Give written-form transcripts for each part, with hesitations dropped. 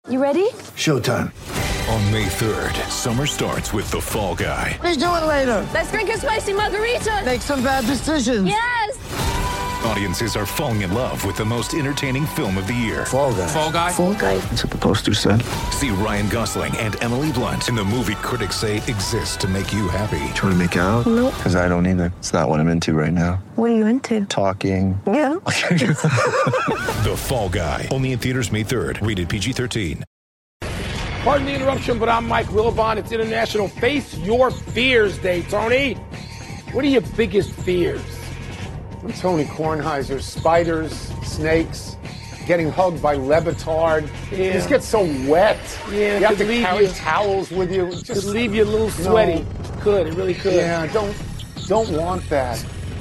You ready? Showtime. On May 3rd, summer starts with The Fall Guy. Let's do it later. Let's drink a spicy margarita. Make some bad decisions. Yes. Audiences are falling in love with the most entertaining film of the year. Fall Guy. Fall Guy? Fall guy. That's what the poster said. See Ryan Gosling and Emily Blunt in the movie critics say exists to make you happy. Trying to make it out? Nope. Because I don't either. It's not what I'm into right now. What are you into? Talking. Yeah. The Fall Guy. Only in theaters May 3rd. Rated PG-13. Pardon the interruption, but I'm Mike Wilbon. It's International Face Your Fears Day. Tony, what are your biggest fears? I'm Tony Kornheiser. Spiders, snakes, getting hugged by Levitard. Yeah. Just get so wet. Yeah, you have to leave carry you- towels with you. Just leave you a little sweaty. Could, it really could. Yeah, don't want that.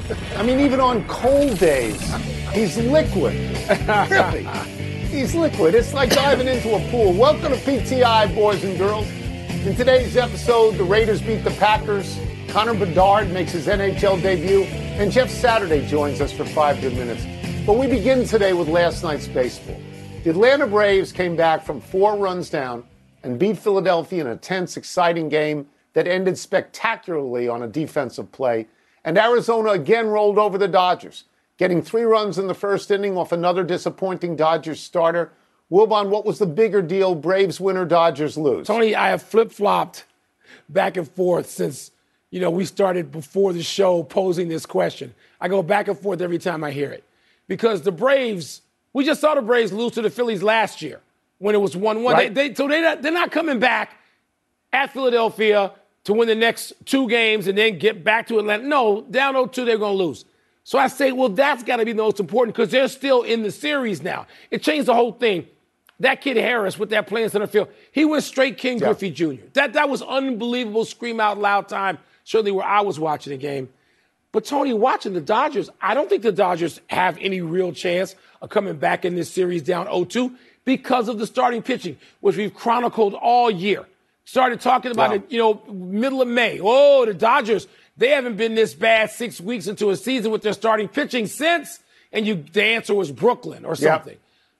I mean, even on cold days, he's liquid. Really. He's liquid. It's like diving into a pool. Welcome to PTI, boys and girls. In today's episode, the Raiders beat the Packers. Connor Bedard makes his NHL debut. And Jeff Saturday joins us for 5 good minutes. But we begin today with last night's baseball. The Atlanta Braves came back from 4 runs down and beat Philadelphia in a tense, exciting game that ended spectacularly on a defensive play. And Arizona again rolled over the Dodgers, getting 3 runs in the first inning off another disappointing Dodgers starter. Wilbon, what was the bigger deal, Braves win or Dodgers lose? Tony, I have flip-flopped back and forth since, we started before the show posing this question. I go back and forth every time I hear it. Because the Braves, we just saw the Braves lose to the Phillies last year when it was 1-1. Right. They're not coming back at Philadelphia to win the next 2 games and then get back to Atlanta. No, down 0-2, they're going to lose. So I say, well, that's got to be the most important because they're still in the series now. It changed the whole thing. That kid Harris with that play in center field, he went straight King Griffey Jr. That was unbelievable scream out loud time, certainly where I was watching the game. But, Tony, watching the Dodgers, I don't think the Dodgers have any real chance of coming back in this series down 0-2 because of the starting pitching, which we've chronicled all year. Started talking about it, middle of May. Oh, the Dodgers, they haven't been this bad 6 weeks into a season with their starting pitching since, and the answer was Brooklyn or something.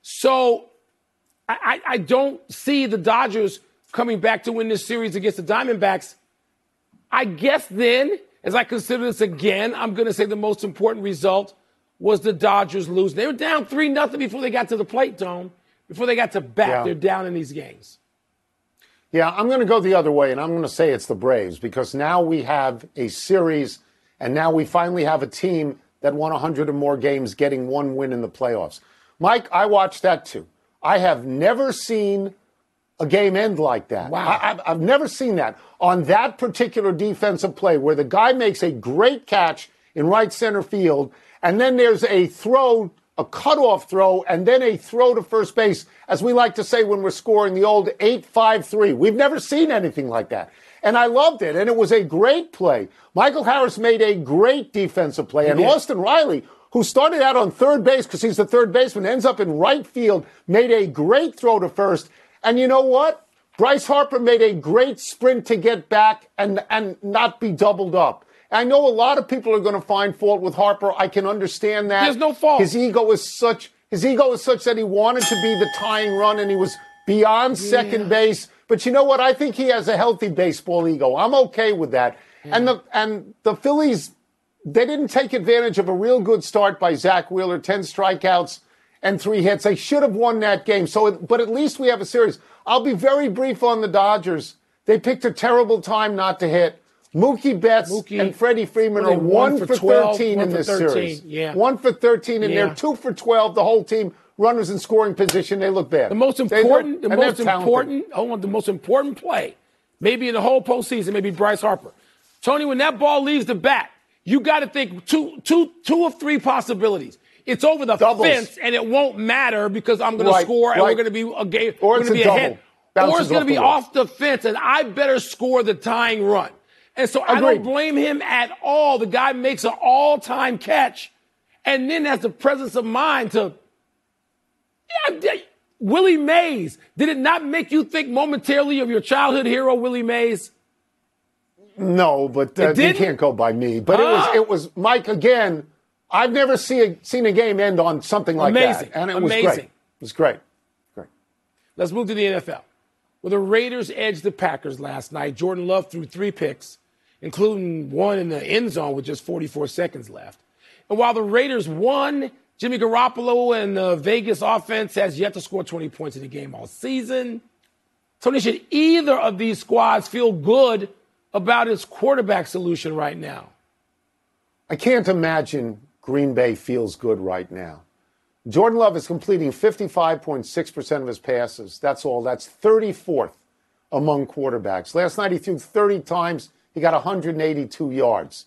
So I don't see the Dodgers coming back to win this series against the Diamondbacks. I guess then, as I consider this again, I'm going to say the most important result was the Dodgers losing. They were down 3-0 before they got to the plate, Tom. Before they got to bat, they're down in these games. Yeah, I'm going to go the other way, and I'm going to say it's the Braves because now we have a series, and now we finally have a team that won 100 or more games getting 1 win in the playoffs. Mike, I watched that too. I have never seen a game end like that. Wow. I've never seen that. On that particular defensive play where the guy makes a great catch in right center field, and then there's a throw, a cutoff throw, and then a throw to first base, as we like to say when we're scoring the old 8-5-3. We've never seen anything like that. And I loved it, and it was a great play. Michael Harris made a great defensive play, and Austin Riley, who started out on third base because he's the third baseman, ends up in right field, made a great throw to first. And you know what? Bryce Harper made a great sprint to get back and not be doubled up. I know a lot of people are going to find fault with Harper. I can understand that. There's no fault. His ego is such that he wanted to be the tying run and he was beyond second base. But you know what? I think he has a healthy baseball ego. I'm okay with that. Yeah. And the Phillies, they didn't take advantage of a real good start by Zach Wheeler, 10 strikeouts and 3 hits. They should have won that game. But at least we have a series. I'll be very brief on the Dodgers. They picked a terrible time not to hit. Mookie Betts and Freddie Freeman are 1 for 13 in this series. Yeah. 1 for 13, and they're 2 for 12. The whole team, runners in scoring position, they look bad. The most important play, maybe in the whole postseason, maybe Bryce Harper. Tony, when that ball leaves the bat, you got to think two of 3 possibilities. It's over the fence, and it won't matter because I'm going to score, and we're going to be a game. Or it's a double. Or it's going to be off the fence, and I better score the tying run. And so I don't blame him at all. The guy makes an all-time catch, and then has the presence of mind to. Willie Mays. Did it not make you think momentarily of your childhood hero, Willie Mays? No, but you can't go by me. But it was Mike again. I've never seen a game end on something like that. And it was great. It was great. Let's move to the NFL. Well, the Raiders edged the Packers last night. Jordan Love threw 3 picks, including one in the end zone with just 44 seconds left. And while the Raiders won, Jimmy Garoppolo and the Vegas offense has yet to score 20 points in the game all season. Tony, should either of these squads feel good about its quarterback solution right now? I can't imagine Green Bay feels good right now. Jordan Love is completing 55.6% of his passes. That's all. That's 34th among quarterbacks. Last night he threw 30 times. He got 182 yards.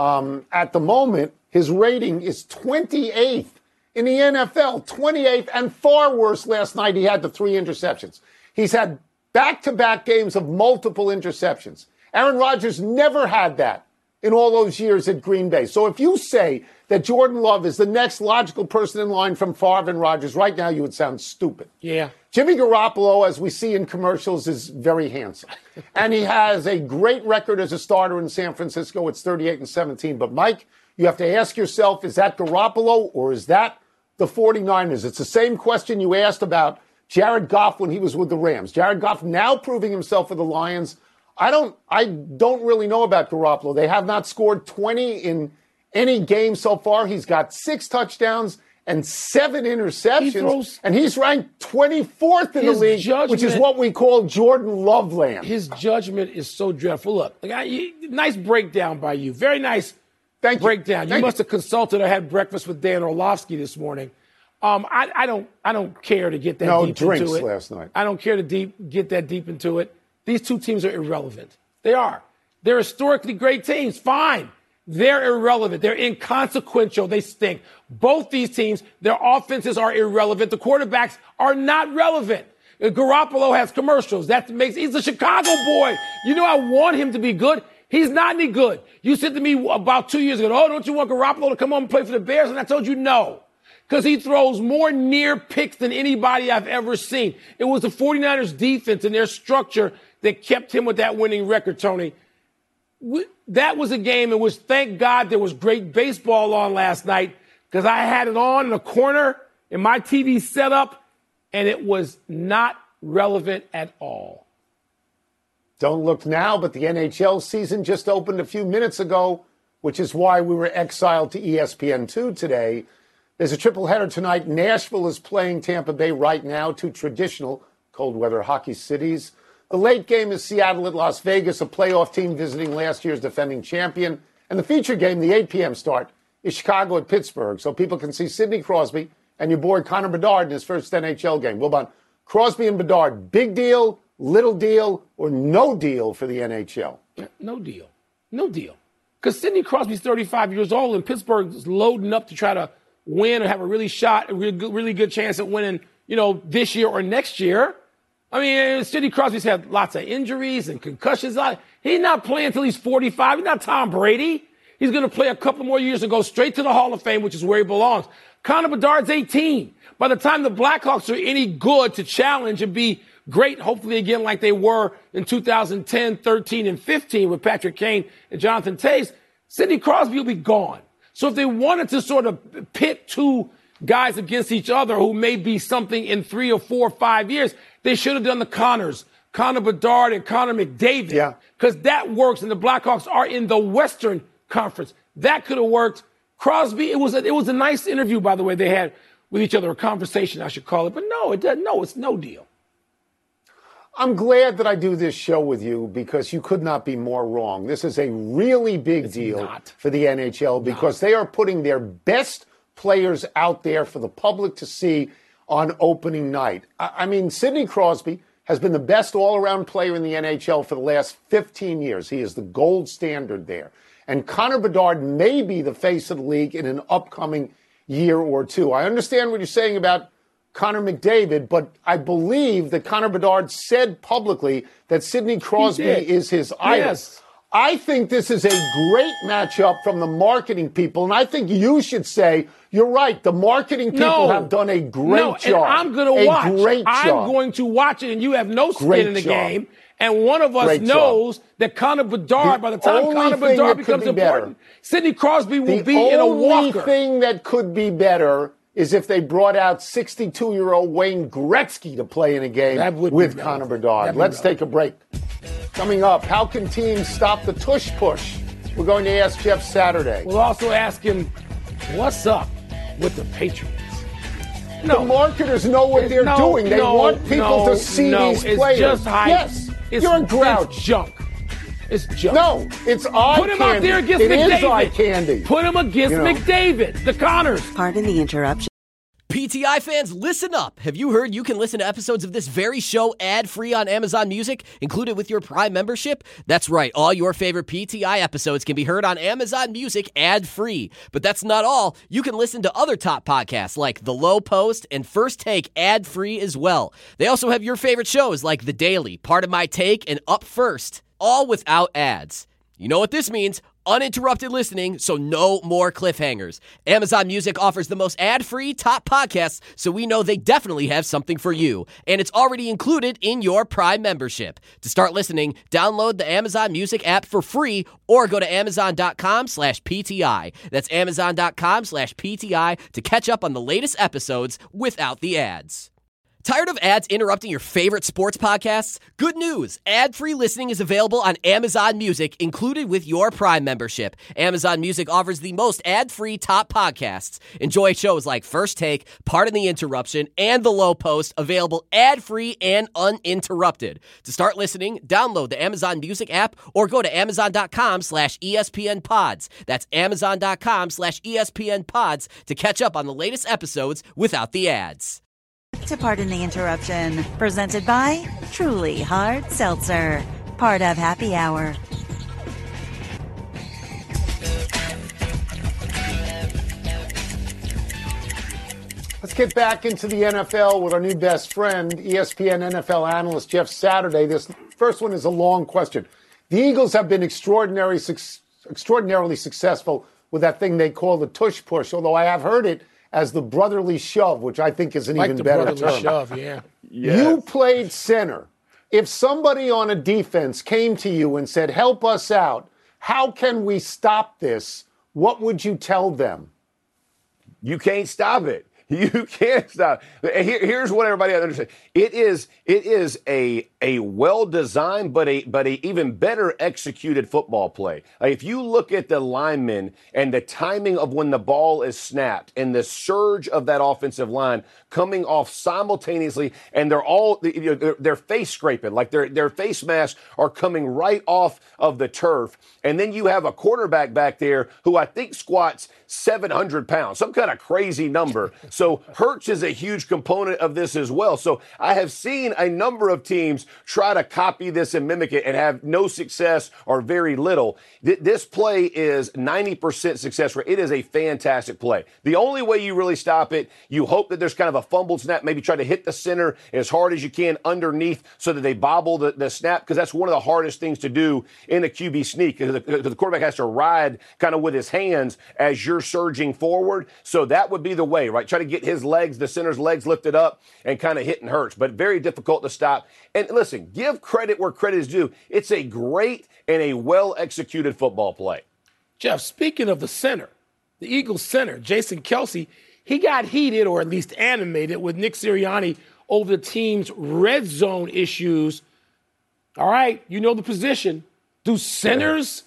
At the moment, his rating is 28th in the NFL, 28th, and far worse last night. He had the 3 interceptions. He's had back-to-back games of multiple interceptions. Aaron Rodgers never had that in all those years at Green Bay. So if you say that Jordan Love is the next logical person in line from Favre and Rodgers, right now you would sound stupid. Yeah. Jimmy Garoppolo, as we see in commercials, is very handsome. And he has a great record as a starter in San Francisco. It's 38-17. But, Mike, you have to ask yourself, is that Garoppolo or is that the 49ers? It's the same question you asked about Jared Goff when he was with the Rams. Jared Goff now proving himself with the Lions. I don't really know about Garoppolo. They have not scored 20 in any game so far. He's got 6 touchdowns and 7 interceptions, and he's ranked 24th in the league, which is what we call Jordan Love land. His judgment is so dreadful. Look, nice breakdown by you. Very nice breakdown. You must have consulted or had breakfast with Dan Orlovsky this morning. I don't care to get that deep into it. No drinks last night. I don't care to get that deep into it. These two teams are irrelevant. They are. They're historically great teams. Fine. They're irrelevant. They're inconsequential. They stink. Both these teams, their offenses are irrelevant. The quarterbacks are not relevant. Garoppolo has commercials. He's a Chicago boy. You know, I want him to be good. He's not any good. You said to me about 2 years ago, oh, don't you want Garoppolo to come on and play for the Bears? And I told you no. Because he throws more near picks than anybody I've ever seen. It was the 49ers defense and their structure that kept him with that winning record, Tony. That was a game in which, thank God, there was great baseball on last night because I had it on in a corner in my TV setup, and it was not relevant at all. Don't look now, but the NHL season just opened a few minutes ago, which is why we were exiled to ESPN2 today. There's a triple header tonight. Nashville is playing Tampa Bay right now, 2 traditional cold weather hockey cities. The late game is Seattle at Las Vegas, a playoff team visiting last year's defending champion. And the feature game, the 8 p.m. start, is Chicago at Pittsburgh, so people can see Sidney Crosby and your boy Connor Bedard in his first NHL game. Well, about Crosby and Bedard, big deal, little deal, or no deal for the NHL? No deal. No deal. Because Sidney Crosby's 35 years old, and Pittsburgh is loading up to try to win or have a really good chance at winning, this year or next year. I mean, Sidney Crosby's had lots of injuries and concussions. He's not playing until he's 45. He's not Tom Brady. He's going to play a couple more years and go straight to the Hall of Fame, which is where he belongs. Connor Bedard's 18. By the time the Blackhawks are any good to challenge and be great, hopefully again like they were in 2010, 13, and 15 with Patrick Kane and Jonathan Toews, Sidney Crosby will be gone. So if they wanted to sort of pit 2 guys against each other who may be something in 3 or 4 or 5 years, they should have done the Connors, Connor Bedard and Connor McDavid. Yeah. Because that works, and the Blackhawks are in the Western Conference. That could have worked. Crosby, it was a nice interview, by the way, they had with each other, a conversation, I should call it. But no, it doesn't. No, it's no deal. I'm glad that I do this show with you because you could not be more wrong. This is a really big deal for the NHL because they are putting their best players out there for the public to see on opening night. I mean, Sidney Crosby has been the best all-around player in the NHL for the last 15 years. He is the gold standard there. And Connor Bedard may be the face of the league in an upcoming year or 2. I understand what you're saying about Connor McDavid, but I believe that Connor Bedard said publicly that Sidney Crosby is his idol. Yes. I think this is a great matchup from the marketing people, and I think you should say, you're right, the marketing people have done a great job. And I'm going to watch. Great job. I'm going to watch it, and you have no skin in the game. And one of us knows that Connor Bedard, by the time Connor Bedard becomes important, Sidney Crosby will be in a walker. The only thing that could be better is if they brought out 62-year-old Wayne Gretzky to play in a game with Connor Bedard. Let's take a break. Coming up, how can teams stop the tush push? We're going to ask Jeff Saturday. We'll also ask him, what's up with the Patriots? The marketers know what they're doing. They want people to see these players. It's just hype. Yes, you're a grouch. It's junk. It's junk. No, it's eye candy. Put him out there against McDavid. It is eye candy. Put him against McDavid, the Connors. Pardon the interruption. PTI fans, listen up. Have you heard you can listen to episodes of this very show ad-free on Amazon Music, included with your Prime membership? That's right. All your favorite PTI episodes can be heard on Amazon Music ad-free. But that's not all. You can listen to other top podcasts like The Low Post and First Take ad-free as well. They also have your favorite shows like The Daily, Part of My Take, and Up First, all without ads. You know what this means? Uninterrupted listening, so no more cliffhangers. Amazon Music offers the most ad-free top podcasts, so we know they definitely have something for you. And it's already included in your Prime membership. To start listening, download the Amazon Music app for free or go to amazon.com/PTI. That's amazon.com/PTI to catch up on the latest episodes without the ads. Tired of ads interrupting your favorite sports podcasts? Good news! Ad-free listening is available on Amazon Music, included with your Prime membership. Amazon Music offers the most ad-free top podcasts. Enjoy shows like First Take, Pardon the Interruption, and The Low Post, available ad-free and uninterrupted. To start listening, download the Amazon Music app or go to amazon.com/ESPN Pods. That's amazon.com/ESPN Pods to catch up on the latest episodes without the ads. To Pardon the Interruption, presented by Truly Hard Seltzer, part of Happy Hour. Let's get back into the NFL with our new best friend, ESPN NFL analyst Jeff Saturday. This first one is a long question. The Eagles have been extraordinarily successful with that thing they call the tush push, although I have heard it as the brotherly shove, which I think is an even better term. Shove, yeah. Yes. You played center. If somebody on a defense came to you and said, help us out, how can we stop this? What would you tell them? You can't stop it. You can't stop. Here's what everybody understands. It is a well-designed but a even better executed football play. If you look at the linemen and the timing of when the ball is snapped and the surge of that offensive line coming off simultaneously, and they're all they're face scraping, like their face masks are coming right off of the turf, and then you have a quarterback back there who I think squats 700 pounds, some kind of crazy number. So Hurts is a huge component of this as well. So I have seen a number of teams try to copy this and mimic it and have no success or very little. This play is 90% success rate. It is a fantastic play. The only way you really stop it, you hope that there's kind of a fumbled snap, maybe try to hit the center as hard as you can underneath so that they bobble the snap, because that's one of the hardest things to do in a QB sneak, because the quarterback has to ride kind of with his hands as you're surging forward. So that would be the way, right? Try to get his legs, the center's legs lifted up and kind of hitting Hurts, but very difficult to stop. And listen, give credit where credit is due. It's a great and a well-executed football play. Jeff, speaking of the center, the Eagles center, Jason Kelce, he got heated, or at least animated, with Nick Sirianni over the team's red zone issues. All right, you know the position. Do centers...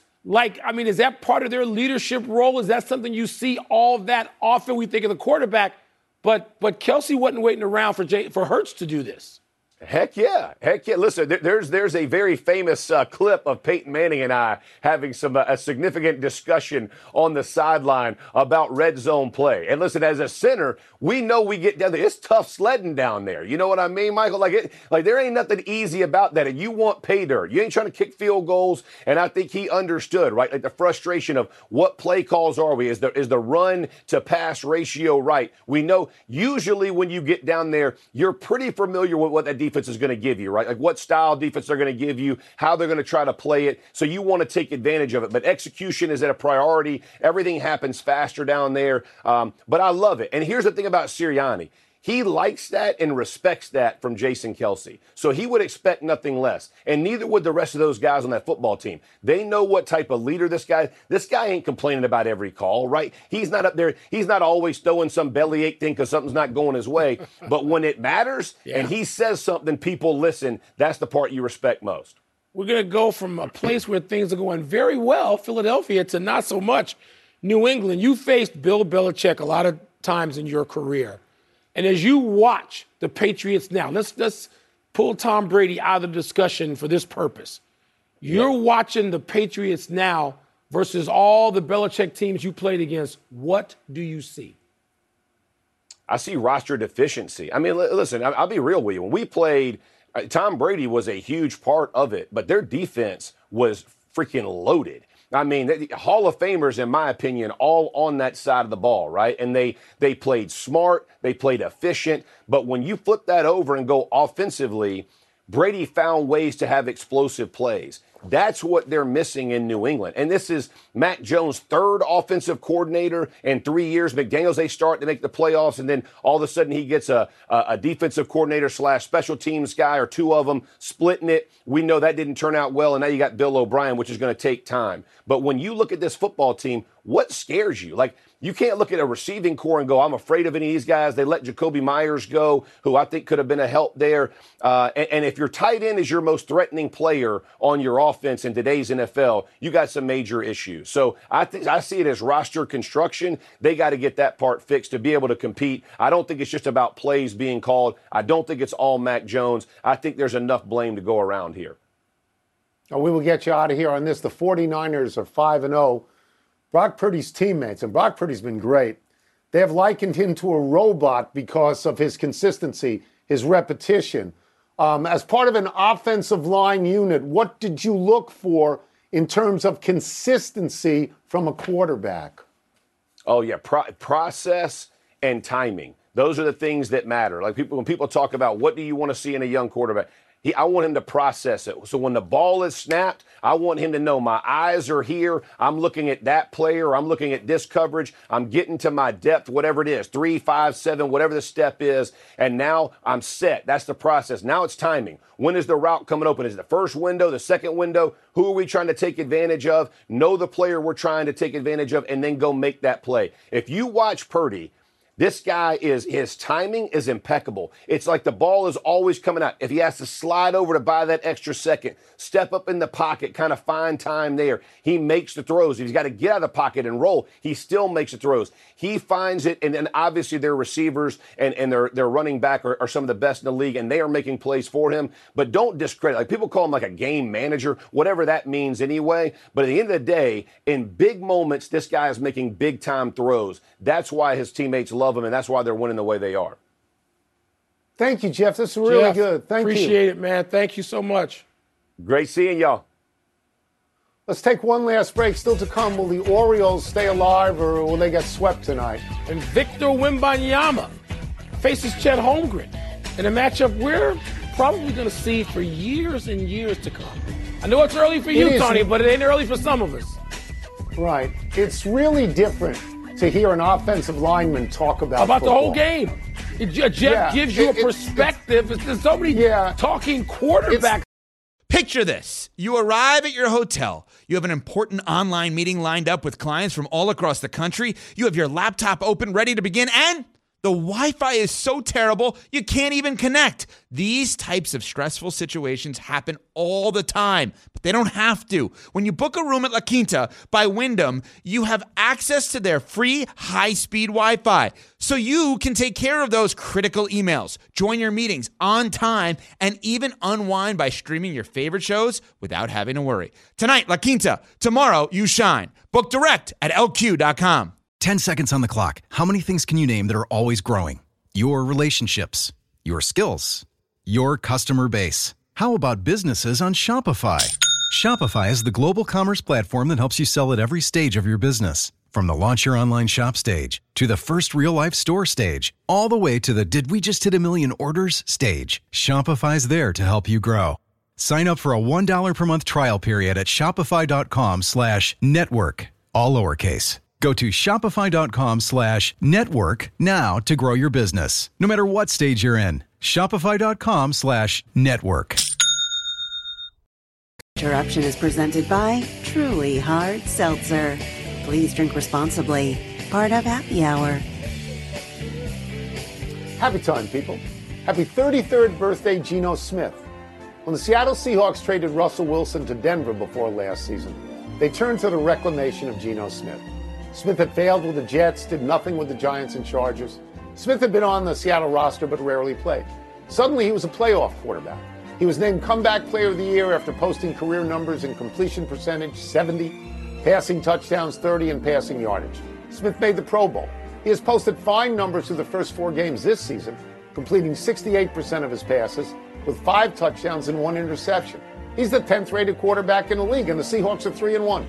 is that part of their leadership role? Is that something you see all that often? We think of the quarterback, but Kelce wasn't waiting around for Hurts to do this. Heck yeah. Listen, there's a very famous clip of Peyton Manning and I having a significant discussion on the sideline about red zone play. And listen, as a center, we know we get down there. It's tough sledding down there. You know what I mean, Michael? Like there ain't nothing easy about that. And you want pay dirt. You ain't trying to kick field goals. And I think he understood, right? Like the frustration of what play calls are we? Is the run to pass ratio right? We know usually when you get down there, you're pretty familiar with what that defense is going to give you, right? Like what style defense they're going to give you, how they're going to try to play it. So you want to take advantage of it. But execution is at a priority. Everything happens faster down there. But I love it. And here's the thing about Sirianni. He likes that and respects that from Jason Kelce. So he would expect nothing less. And neither would the rest of those guys on that football team. They know what type of leader this guy ain't complaining about every call, right? He's not up there. He's not always throwing some bellyache thing because something's not going his way. But when it matters and he says something, people listen. That's the part you respect most. We're going to go from a place where things are going very well, Philadelphia, to not so much, New England. You faced Bill Belichick a lot of times in your career. And as you watch the Patriots now, let's pull Tom Brady out of the discussion for this purpose. You're watching the Patriots now versus all the Belichick teams you played against. What do you see? I see roster deficiency. I mean, listen, I'll be real with you. When we played, Tom Brady was a huge part of it, but their defense was freaking loaded. I mean, Hall of Famers, in my opinion, all on that side of the ball, right? And they played smart, they played efficient. But when you flip that over and go offensively, Brady found ways to have explosive plays. That's what they're missing in New England. And this is Mac Jones' third offensive coordinator in 3 years. McDaniels, they start to make the playoffs, and then all of a sudden he gets a defensive coordinator / special teams guy or two of them splitting it. We know that didn't turn out well, and now you got Bill O'Brien, which is going to take time. But when you look at this football team, what scares you? Like, you can't look at a receiving core and go, I'm afraid of any of these guys. They let Jacoby Myers go, who I think could have been a help there. And if your tight end is your most threatening player on your offense in today's NFL, you got some major issues. So I see it as roster construction. They got to get that part fixed to be able to compete. I don't think it's just about plays being called. I don't think it's all Mac Jones. I think there's enough blame to go around here. We will get you out of here on this. The 49ers are 5-0. Brock Purdy's teammates, and Brock Purdy's been great, they have likened him to a robot because of his consistency, his repetition. As part of an offensive line unit, what did you look for in terms of consistency from a quarterback? Oh, yeah, process and timing. Those are the things that matter. Like when people talk about what do you want to see in a young quarterback, I want him to process it. So when the ball is snapped, I want him to know my eyes are here. I'm looking at that player. I'm looking at this coverage. I'm getting to my depth, whatever it is, 3, 5, 7, whatever the step is. And now I'm set. That's the process. Now it's timing. When is the route coming open? Is it the first window, the second window? Who are we trying to take advantage of? Know the player we're trying to take advantage of, and then go make that play. If you watch Purdy, this guy his timing is impeccable. It's like the ball is always coming out. If he has to slide over to buy that extra second, step up in the pocket, kind of find time there, he makes the throws. If he's got to get out of the pocket and roll, he still makes the throws. He finds it, and then obviously their receivers and their running back are some of the best in the league, and they are making plays for him. But don't discredit. Like, people call him like a game manager, whatever that means anyway. But at the end of the day, in big moments, this guy is making big-time throws. That's why his teammates love him, and that's why they're winning the way they are. Thank you, Jeff. This is really good. Thank you. Appreciate it, man. Thank you so much. Great seeing y'all. Let's take one last break. Still to come, will the Orioles stay alive or will they get swept tonight? And Victor Wembanyama faces Chet Holmgren in a matchup we're probably going to see for years and years to come. I know it's early for you, Tony, but it ain't early for some of us. Right. It's really different to hear an offensive lineman talk about the whole game. Jeff gives you a perspective. There's so many talking quarterbacks. Picture this. You arrive at your hotel. You have an important online meeting lined up with clients from all across the country. You have your laptop open, ready to begin, and the Wi-Fi is so terrible, you can't even connect. These types of stressful situations happen all the time, but they don't have to. When you book a room at La Quinta by Wyndham, you have access to their free high-speed Wi-Fi, so you can take care of those critical emails, join your meetings on time, and even unwind by streaming your favorite shows without having to worry. Tonight, La Quinta. Tomorrow, you shine. Book direct at LQ.com. 10 seconds on the clock. How many things can you name that are always growing? Your relationships, your skills, your customer base. How about businesses on Shopify? Shopify is the global commerce platform that helps you sell at every stage of your business. From the launch your online shop stage to the first real-life store stage, all the way to the did we just hit 1 million orders stage. Shopify's there to help you grow. Sign up for a $1 per month trial period at shopify.com/network, all lowercase. Go to shopify.com/network now to grow your business, no matter what stage you're in. Shopify.com/network. Interruption is presented by Truly Hard Seltzer. Please drink responsibly. Part of Happy Hour. Happy time, people. Happy 33rd birthday, Geno Smith. When the Seattle Seahawks traded Russell Wilson to Denver before last season, they turned to the reclamation of Geno Smith. Smith had failed with the Jets, did nothing with the Giants and Chargers. Smith had been on the Seattle roster but rarely played. Suddenly, he was a playoff quarterback. He was named Comeback Player of the Year after posting career numbers in completion percentage 70, passing touchdowns 30, and passing yardage. Smith made the Pro Bowl. He has posted fine numbers through the first 4 games this season, completing 68% of his passes with 5 touchdowns and 1 interception. He's the 10th rated quarterback in the league, and the Seahawks are 3-1.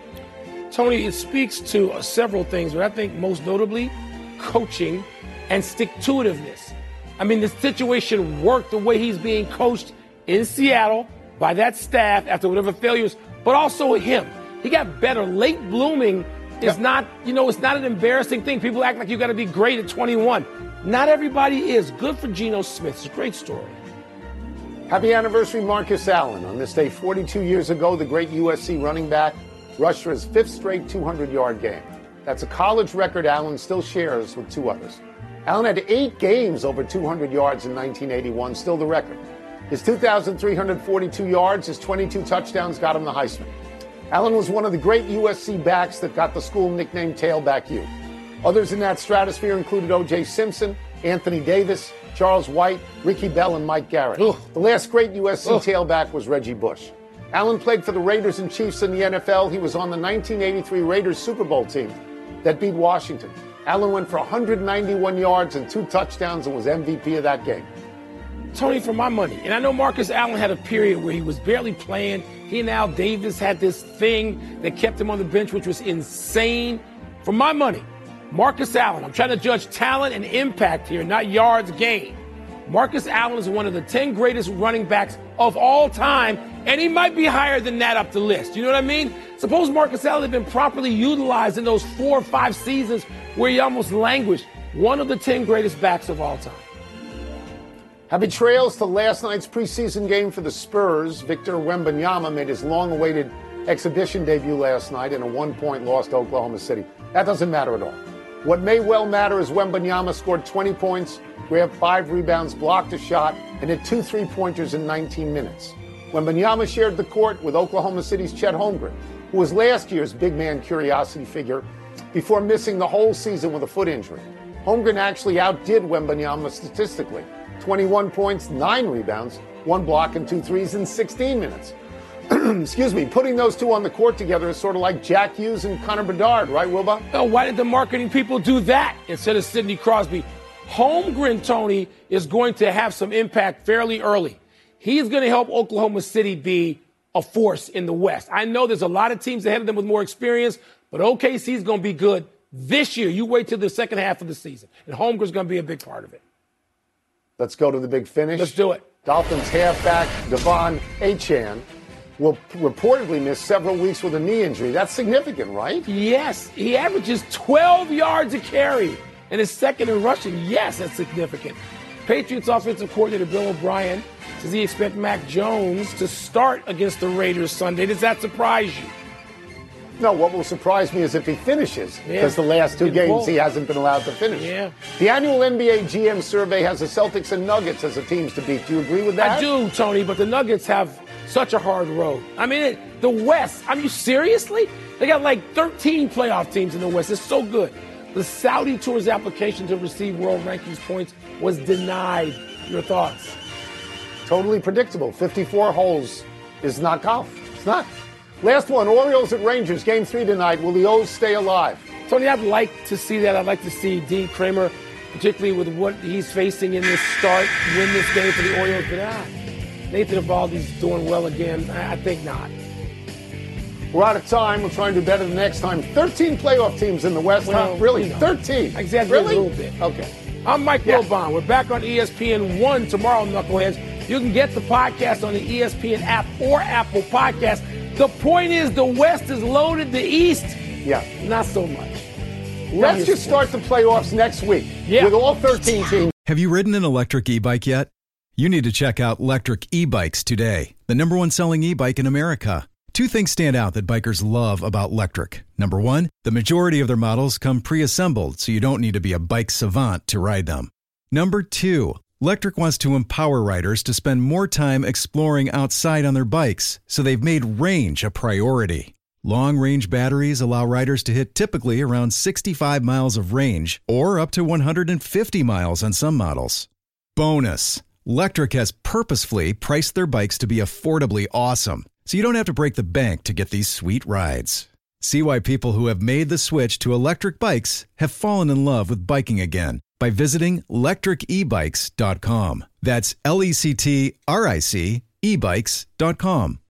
Tony, it speaks to several things, but I think most notably coaching and stick-to-itiveness. I mean, the situation worked the way he's being coached in Seattle by that staff after whatever failures, but also him. He got better. Late blooming is not, it's not an embarrassing thing. People act like you got to be great at 21. Not everybody is. Good for Geno Smith. It's a great story. Happy anniversary, Marcus Allen. On this day 42 years ago, the great USC running back rushed for his 5th straight 200-yard game. That's a college record Allen still shares with 2 others. Allen had 8 games over 200 yards in 1981, still the record. His 2,342 yards, his 22 touchdowns got him the Heisman. Allen was one of the great USC backs that got the school nickname Tailback U. Others in that stratosphere included O.J. Simpson, Anthony Davis, Charles White, Ricky Bell, and Mike Garrett. The last great USC tailback was Reggie Bush. Allen played for the Raiders and Chiefs in the NFL. He was on the 1983 Raiders Super Bowl team that beat Washington. Allen went for 191 yards and 2 touchdowns and was MVP of that game. Tony, for my money, and I know Marcus Allen had a period where he was barely playing. He and Al Davis had this thing that kept him on the bench, which was insane. For my money, Marcus Allen, I'm trying to judge talent and impact here, not yards gained. Marcus Allen is one of the 10 greatest running backs of all time, and he might be higher than that up the list. You know what I mean? Suppose Marcus Allen had been properly utilized in those 4 or 5 seasons where he almost languished. One of the 10 greatest backs of all time. Happy trails to last night's preseason game for the Spurs. Victor Wembanyama made his long-awaited exhibition debut last night in a 1-point loss to Oklahoma City. That doesn't matter at all. What may well matter is Wembanyama scored 20 points, grabbed 5 rebounds, blocked a shot, and hit 2 3-pointers in 19 minutes. Wembanyama shared the court with Oklahoma City's Chet Holmgren, who was last year's big man curiosity figure before missing the whole season with a foot injury. Holmgren actually outdid Wembanyama statistically. 21 points, 9 rebounds, 1 block, and 2 threes in 16 minutes. Excuse me, putting those two on the court together is sort of like Jack Hughes and Connor Bedard, right, Wilbur? Oh, why did the marketing people do that instead of Sidney Crosby? Holmgren, Tony, is going to have some impact fairly early. He's going to help Oklahoma City be a force in the West. I know there's a lot of teams ahead of them with more experience, but OKC is going to be good this year. You wait till the second half of the season, and Holmgren's going to be a big part of it. Let's go to the big finish. Let's do it. Dolphins halfback Devon Achane will reportedly miss several weeks with a knee injury. That's significant, right? Yes. He averages 12 yards a carry and is second in rushing. Yes, that's significant. Patriots offensive coordinator Bill O'Brien says he expects Mac Jones to start against the Raiders Sunday. Does that surprise you? No, what will surprise me is if he finishes, because the last 2 games he hasn't been allowed to finish. Yeah. The annual NBA GM survey has the Celtics and Nuggets as the teams to beat. Do you agree with that? I do, Tony, but the Nuggets have such a hard road. I mean, the West, seriously? They got like 13 playoff teams in the West. It's so good. The Saudi Tour's application to receive world rankings points was denied. Your thoughts? Totally predictable. 54 holes is not golf. It's not. Last one, Orioles at Rangers, Game 3 tonight. Will the O's stay alive? Tony, I'd like to see that. I'd like to see Dean Kramer, particularly with what he's facing in this start, win this game for the Orioles. But Nathan Eovaldi's doing well again. I think not. We're out of time. We'll try and do better the next time. 13 playoff teams in the West. Well, really? 13? I exaggerated really? a little bit. Okay. I'm Mike Wilbon. We're back on ESPN 1 tomorrow, Knuckleheads. You can get the podcast on the ESPN app or Apple Podcast. The point is the West is loaded. The East Yeah. Not so much. Let's just start the playoffs next week with all 13 teams. Have you ridden an electric e-bike yet? You need to check out Lectric E-Bikes today, the #1 selling e-bike in America. Two things stand out that bikers love about Lectric. Number one, the majority of their models come pre-assembled, so you don't need to be a bike savant to ride them. Number two, Lectric wants to empower riders to spend more time exploring outside on their bikes, so they've made range a priority. Long-range batteries allow riders to hit typically around 65 miles of range, or up to 150 miles on some models. Bonus, Lectric has purposefully priced their bikes to be affordably awesome, so you don't have to break the bank to get these sweet rides. See why people who have made the switch to electric bikes have fallen in love with biking again by visiting lectricebikes.com. That's LECTRIC ebikes.com.